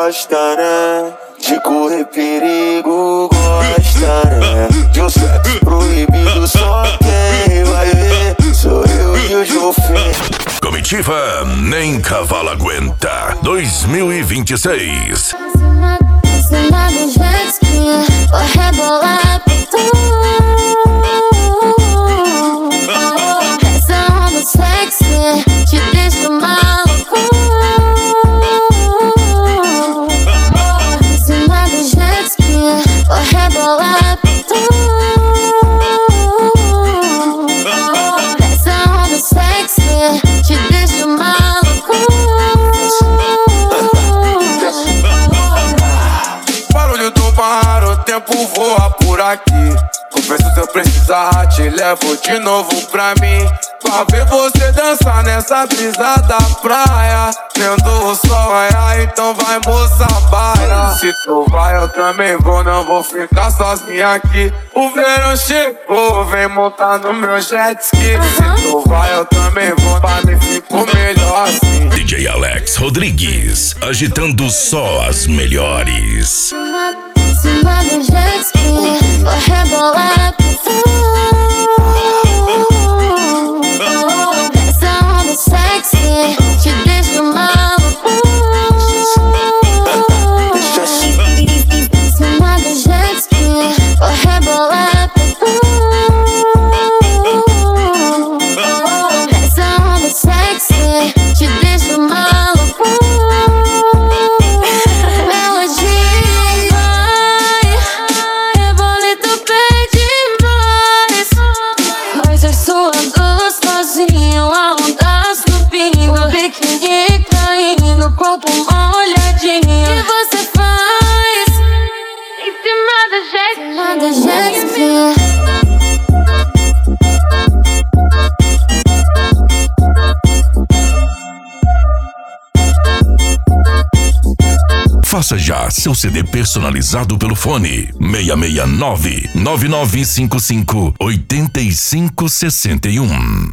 gosta, né? De correr perigo, gosta, né? De um sexo proibido, só quem vai ver sou eu e o Jofim. Comitiva Nem Cavalo Aguenta 2026. Cima do jet ski, vou rebolar por tudo. Essa onda sexy te deixa maluco. Cima do jet ski, vou rebolar por tudo. Essa onda sexy te deixa maluco. Barulho do mar, o tempo voa por aqui. Confesso, se eu precisar, te levo de novo pra mim. Pra ver você dançar nessa brisa da praia. Vendo o sol raiar, então vai, moça, baila. Se tu vai, eu também vou, não vou ficar sozinha aqui. O verão chegou, vem montar no meu jet ski. Se tu vai, eu também vou, pra mim fico melhor assim. DJ Alex Rodrigues, agitando só as melhores. Cima do jet ski, vou rebolar por tudo. Essa onda sexy te deixa maluco. Cima do jet ski, vou rebolar por tudo. Essa onda sexy te deixa maluco. Corpo molhadinho. O que você faz em cima do jet ski? Faça já seu CD personalizado pelo fone 669 9955 8561.